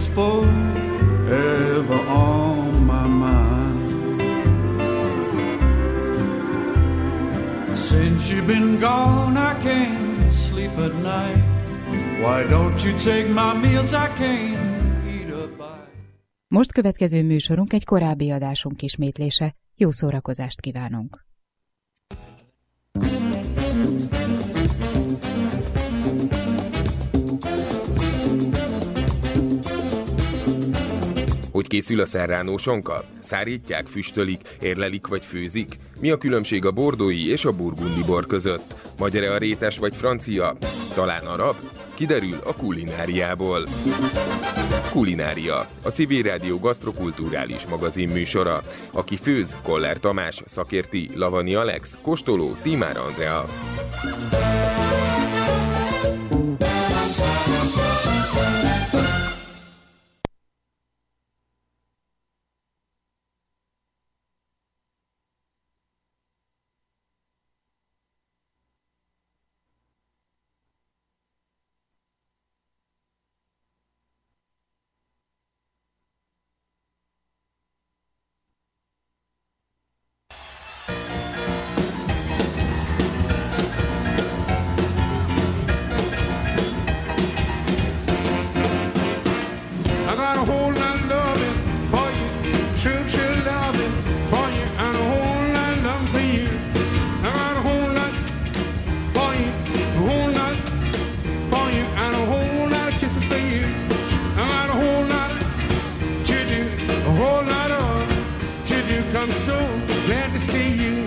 is forever on my mind. Since you've been gone, I can't sleep at night. Why don't you take my meals? I can't eat a bite. Most következő műsorunk egy korábbi adásunk ismétlése. Jó szórakozást kívánunk! Hogy készül a serrano sonka? Szárítják, füstölik, érlelik vagy főzik? Mi a különbség a bordói és a burgundi bor között? Magyar-e a rétes vagy francia? Talán arab? Kiderül a kulináriából. Kulinária, a Civil Rádió gasztrokulturális magazin műsora. Aki főz, Koller Tamás, szakérti, Lavani Alex, kóstoló, Tímár Andrea. So glad to see you.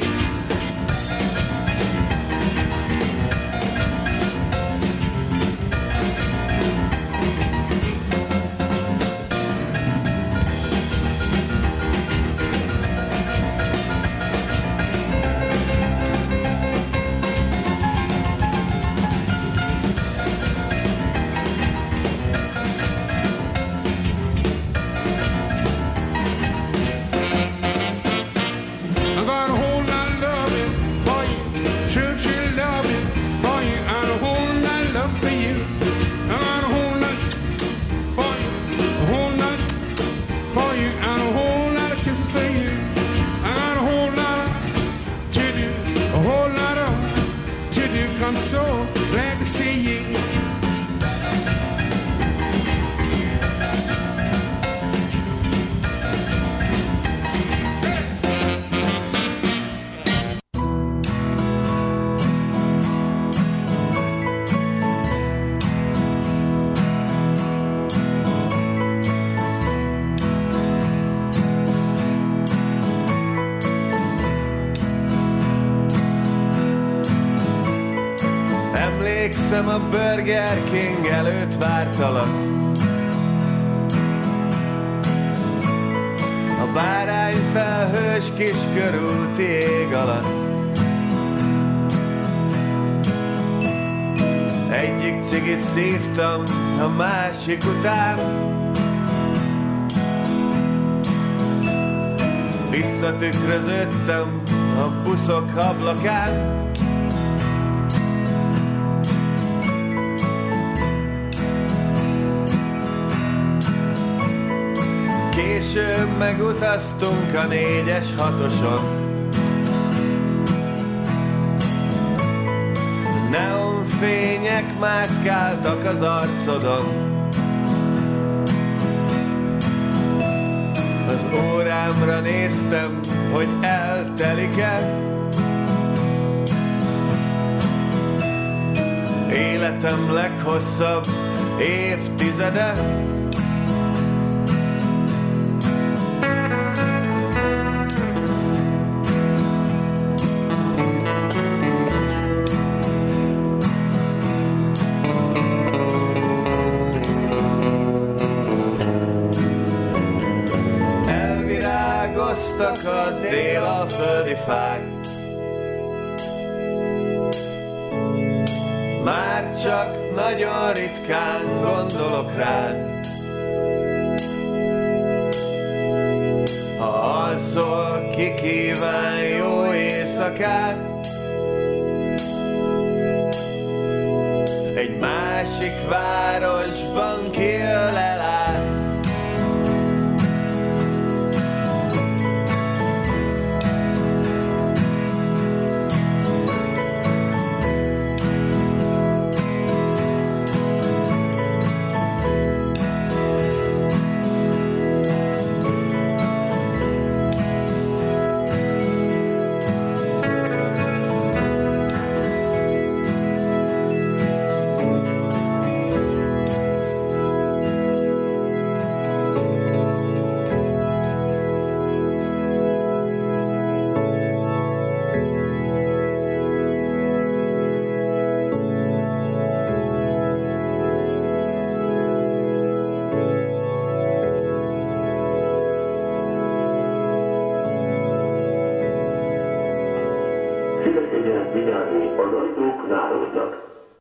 I'm so glad to see you. Emlékszem, a Burger King előtt vártalak. A bárányfelhős kis körúti ég alatt. Egyik cigit szívtam, a másik után. Visszatükröződtem a buszok ablakán. Később megutaztunk a 4-es 6-oson. Neonfények mászkáltak az arcodon. Az órámra néztem, hogy eltelik-e. Életem leghosszabb évtizede. A délalföldi fák. Már csak nagyon ritkán gondolok rád. Ha alszol, ki kíván jó éjszakát. Egy másik városban kiöl el át. vigyázni, az ajtók zárulnak.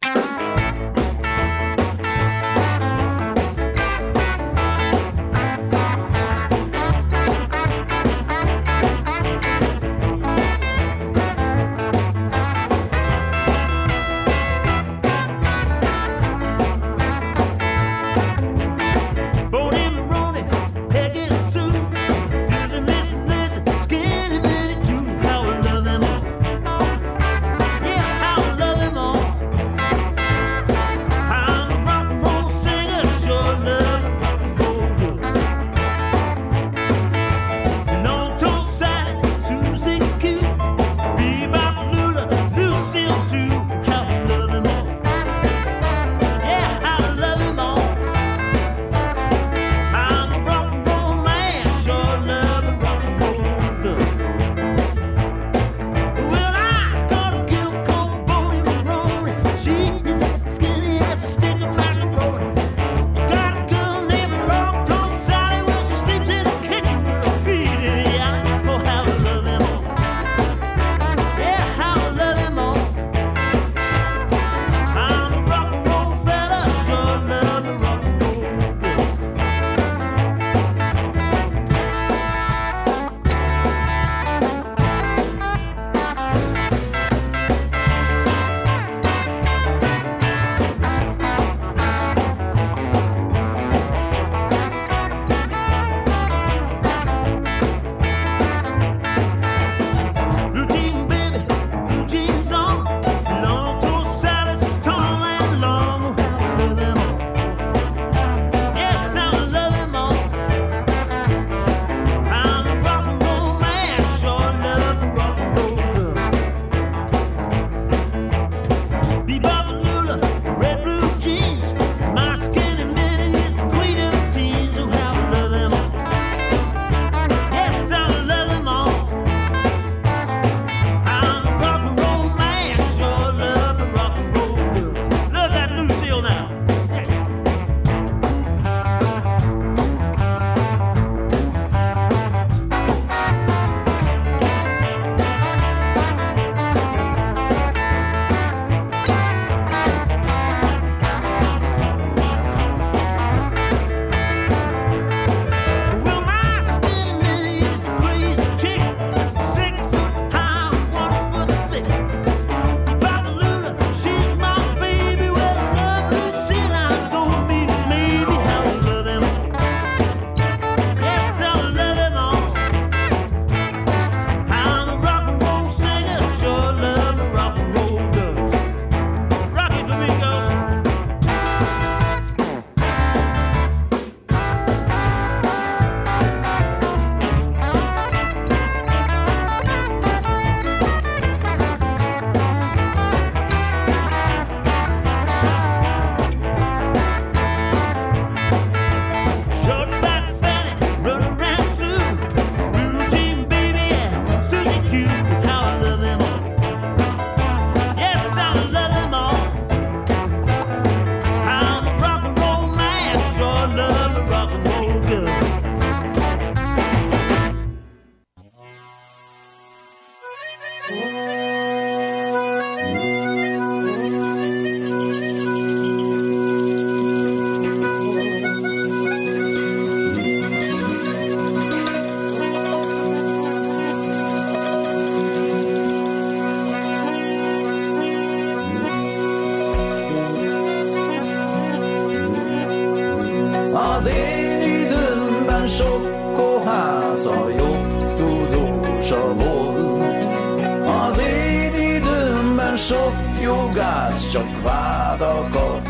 Az én időmben sok koháza jobb tudósa volt. Az én időmben sok jogász csak vádakat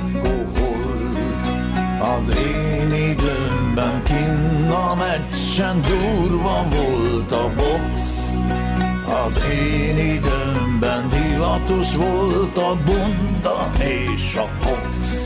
koholt. Az én időmben kinn a meccsen durva volt a box. Az én időmben divatos volt a bunda és a kox.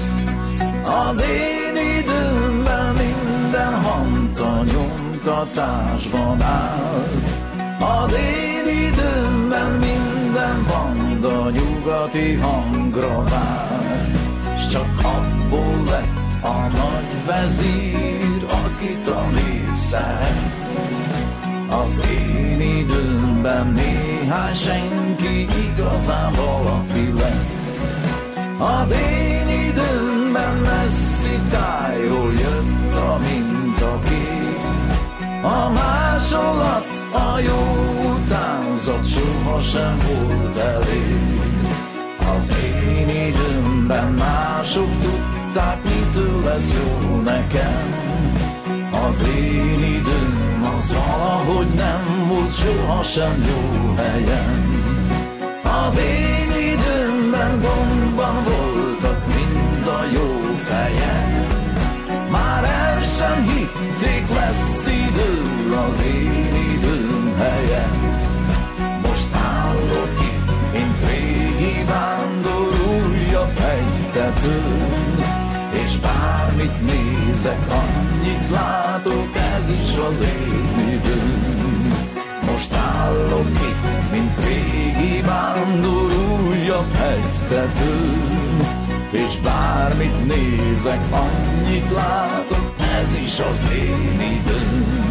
Az én időmben minden hanta nyomtatásban állt. Az én időmben minden banda nyugati hangra várt. S csak abból lett a nagy vezír, akit a nép szeret. Az én időmben néhány néhány senki igazán valaki lett. A vén időmben messzi tájról jött a mintakép. A másolat, a jó utánzat sohasem volt elég. Az én időmben mások tudták, mitől lesz jó nekem. Az én időm az valahogy nem volt sohasem jó helyen. Az én időmben gondban voltak mind a jó fejek. Már el sem hitték, lesz idő az én időm helyett. Most állok itt, mint régi vándor újabb hegytetőn, és bármit nézek, annyit látok, ez is az én időm. Most állok itt, mint régi vándor újabb hegytetőn, és bármit nézek, annyit látok, ez is az én időm.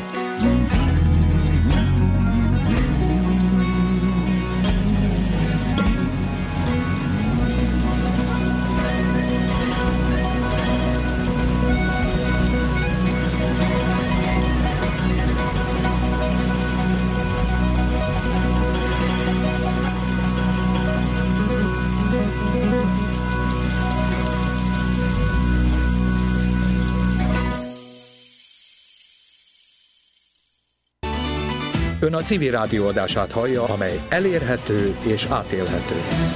Ön a Civil Rádió adását hallja, amely elérhető és átélhető.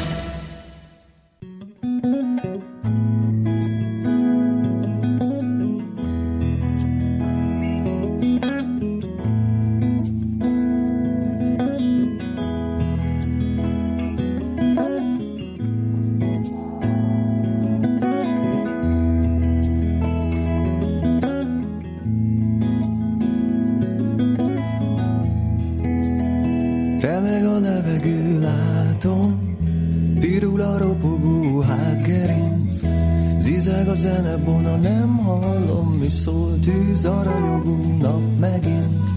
Szól tűz a ragyogó nap megint.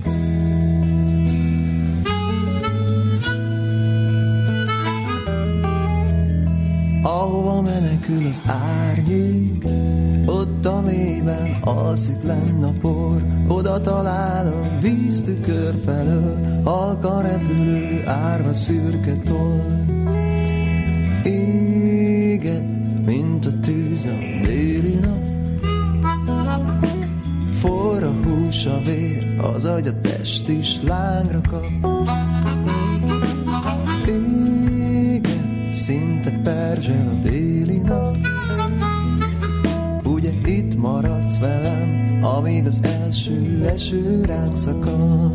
Ahova menekül az árnyék, ott a mélyben alszik lenn a por. Oda talál a víztükör felől, halkan repülő árva szürke toll. Éget, mint a tűz a déli nap. Forr a hús, a vér, az agy, a test is lángra kap. Igen, szinte perzsel a déli nap. Ugye itt maradsz velem, amíg az első eső ránk szakad.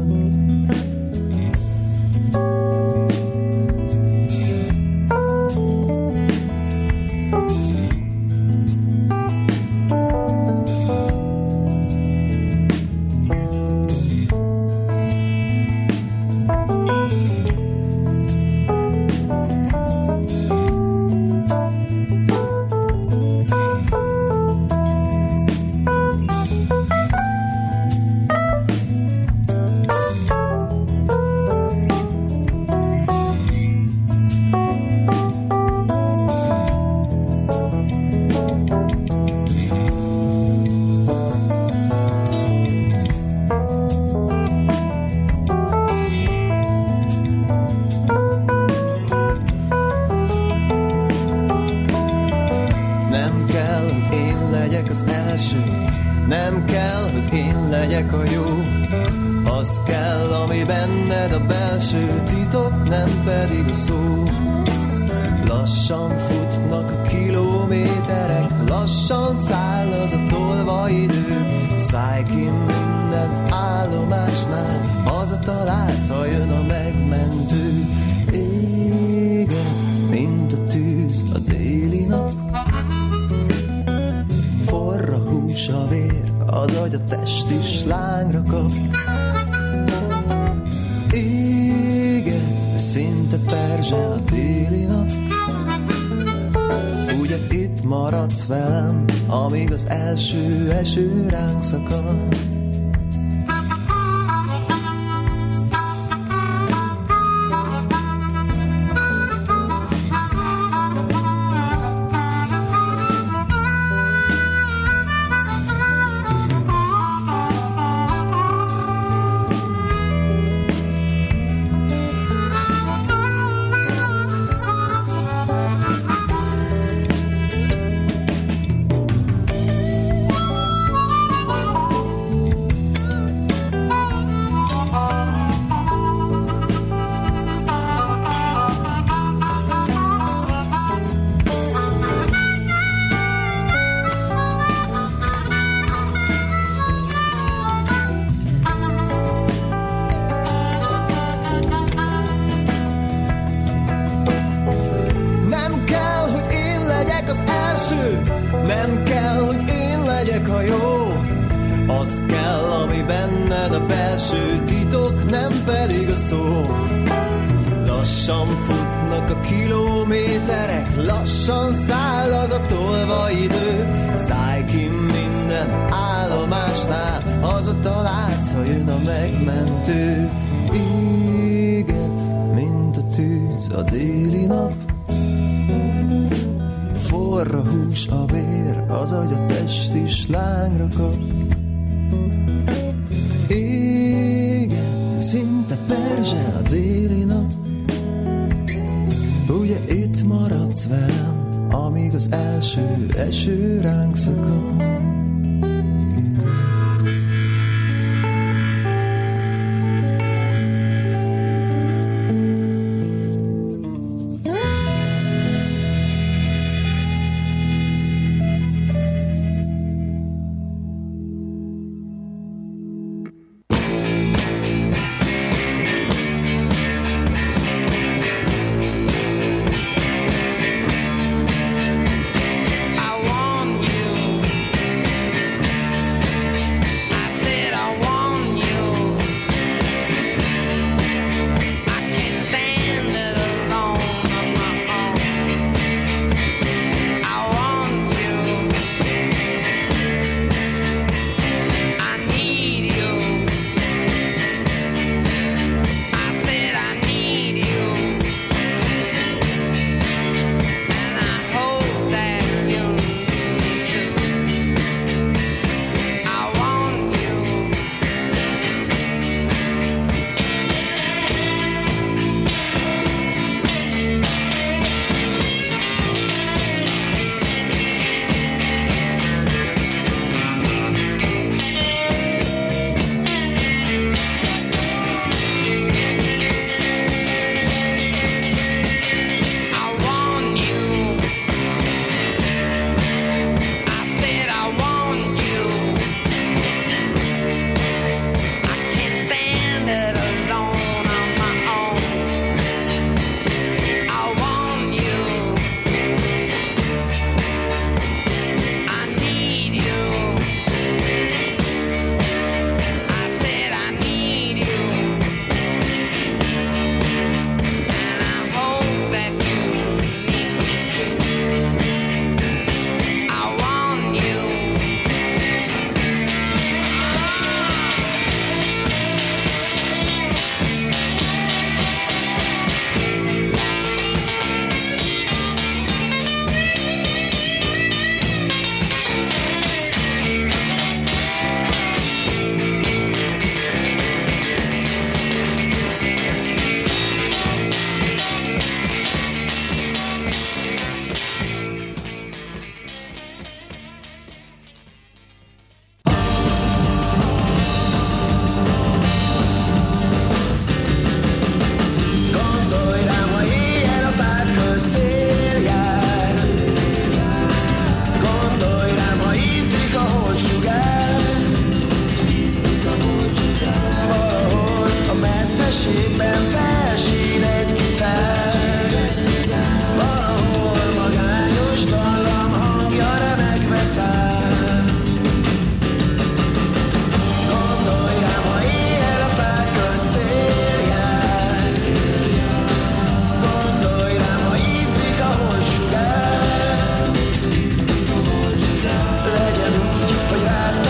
Eső ránk szakad. Az kell, ami benned a belső titok, nem pedig a szó. Lassan futnak a kilométerek, lassan száll az a tolva idő. Szállj ki minden állomásnál, hazatalálsz, ha jön a megmentő. Éget, mint a tűz a déli nap, forra hús a vér, az agy a test is lángra kap. Éget, szinte perzsel a déli nap, ugye itt maradsz velem, amíg az első eső ránk szakad.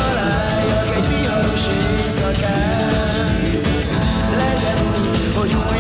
Legyen úgy, hogy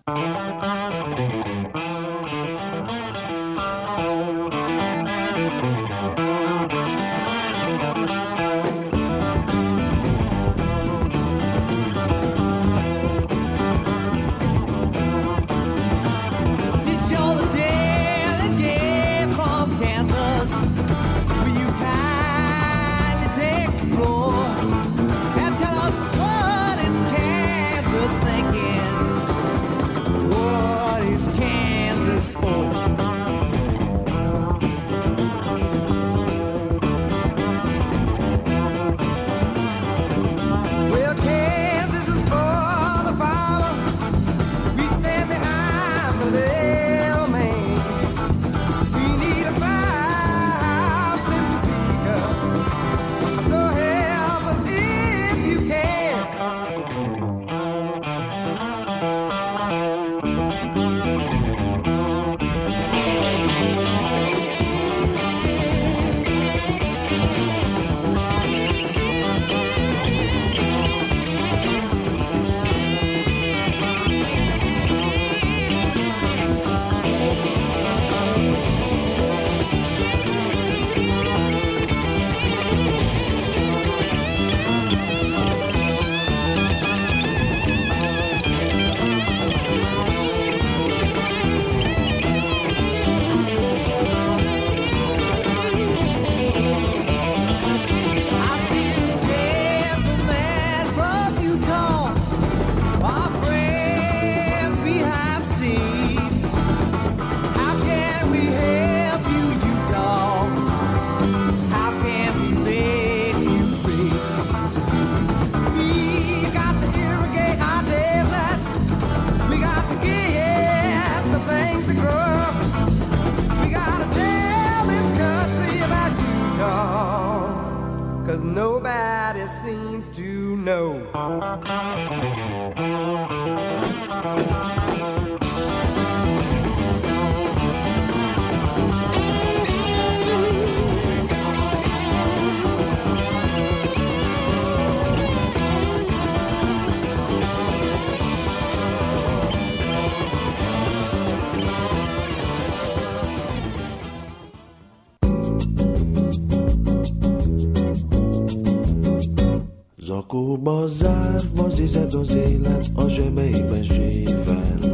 Zakóba zárva zizeg az élet a zsebeibe zsével.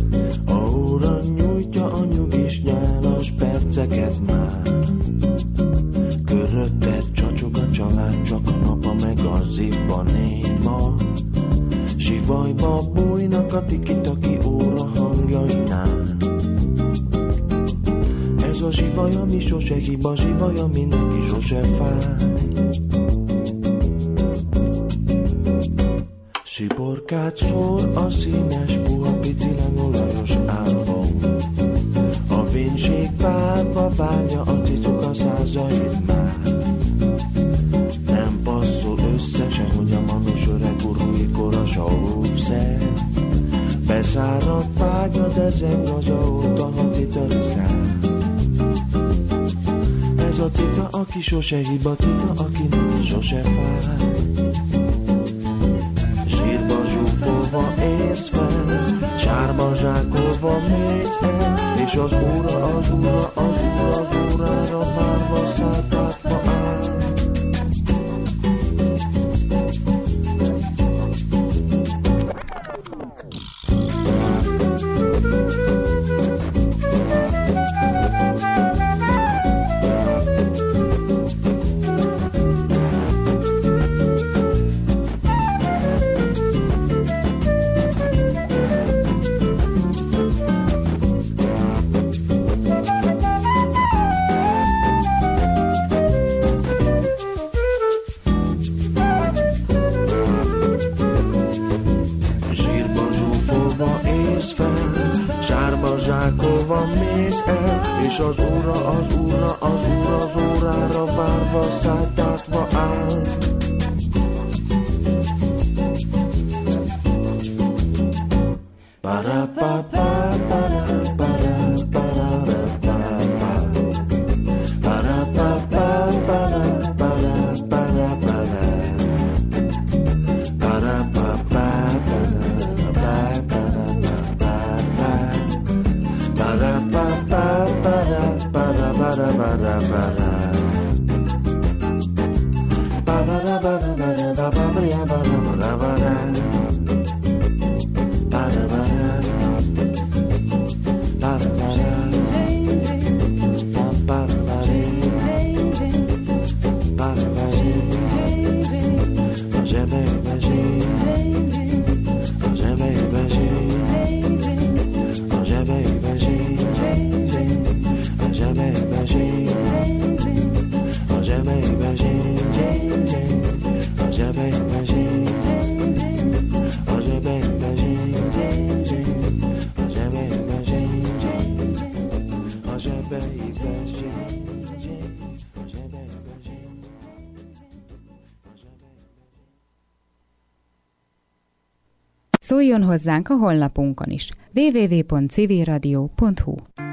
A óra nyújtja a nyugis nyálas perceket már. Körötted csacsog a család, csak a napa meg a zibba néma. Zsivajba bújnak a tiki-taki óra hangjainál. Ez a zsivaj, ami sose hiba, zsivaj, ami neki sose fáj. Siporkát szór a színes, puha, pici olajos álom. A vénség párba várja a cicuk a százait már. Nem passzol össze sehogy a manus öreg urúi koras a óvszer. Beszáradt págya, de zeng az óta, ha cica viszál. Ez a cica, aki sose hiba, cica, aki neki sose fáj. Zsúfolva érsz fel, sárba zsákolva mész el, és az óra, az óra, az óra, az órára várva szálltátva áll. És az óra, az óra, az óra, az órára várva szálltátva áll. Szóljon hozzánk a honlapunkon is www.civilradio.hu.